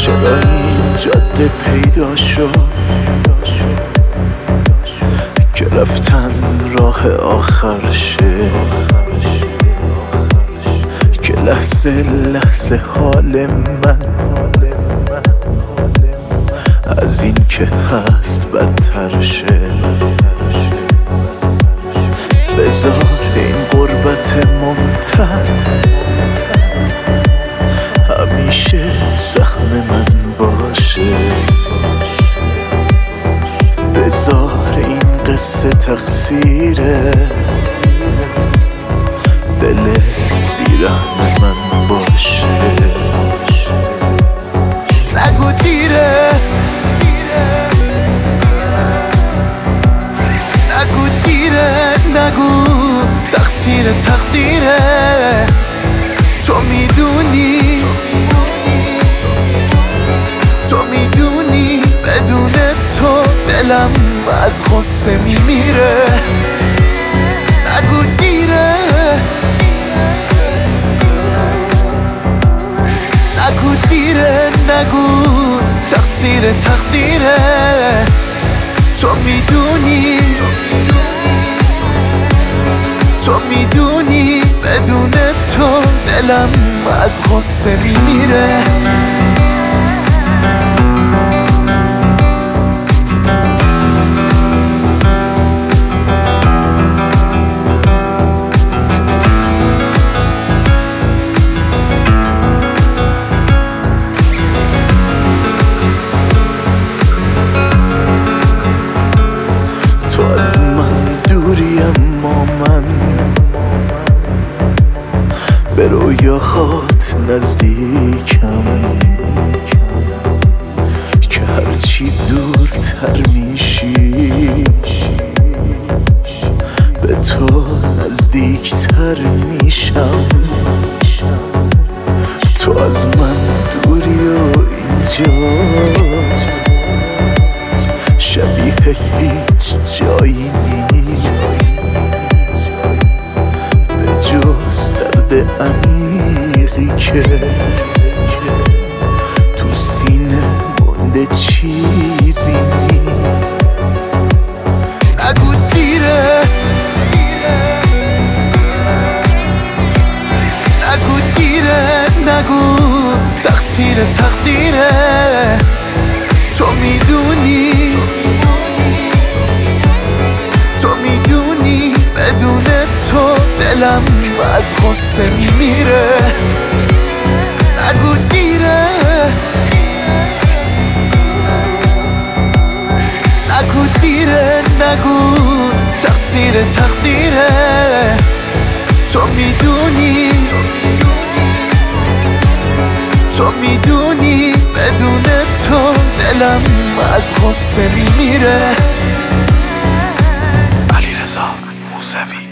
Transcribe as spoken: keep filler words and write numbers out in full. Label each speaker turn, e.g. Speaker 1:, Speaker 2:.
Speaker 1: چرا این جاده پیدا شد که رفتن راه آخرشه، که لحظه لحظه حال من از این که هست بدتر شه. بذار این غربت ممتد همیشه سهم من باشه، بذار این قصه تقصیر دل بیرحم من باشه. نگو دیره، نگو دیره، نگو تقصیر تقدیره. تو میدونی، تو میدونی بدون تو دلم از غصه میمیره. نگو دیره، نگو دیره، نگو تقصیر تقدیره. تو میدونی، تو میدونی بدون تو دلم از غصه میمیره. تو از من دوری اما من به رویاهات نزدیکم، که هرچی دورتر میشی به تو نزدیکتر میشم. تو از من دوری و اینجا شبیه هیچ جایی نیست به جز درد عمیقی که تو سینه مونده، چیزی نیست. نگو دیره، نگو دیره، نگو تقصیر تقدیره. تو میدونی، تو میدونی بدون تو دلم از غصه میمیره. نگو دیره، نگو دیره، نگو تقصیر تقدیره. تو میدونی، تو میدونی بدون تو دلم از غصه میمیره. علیرضا موسوی.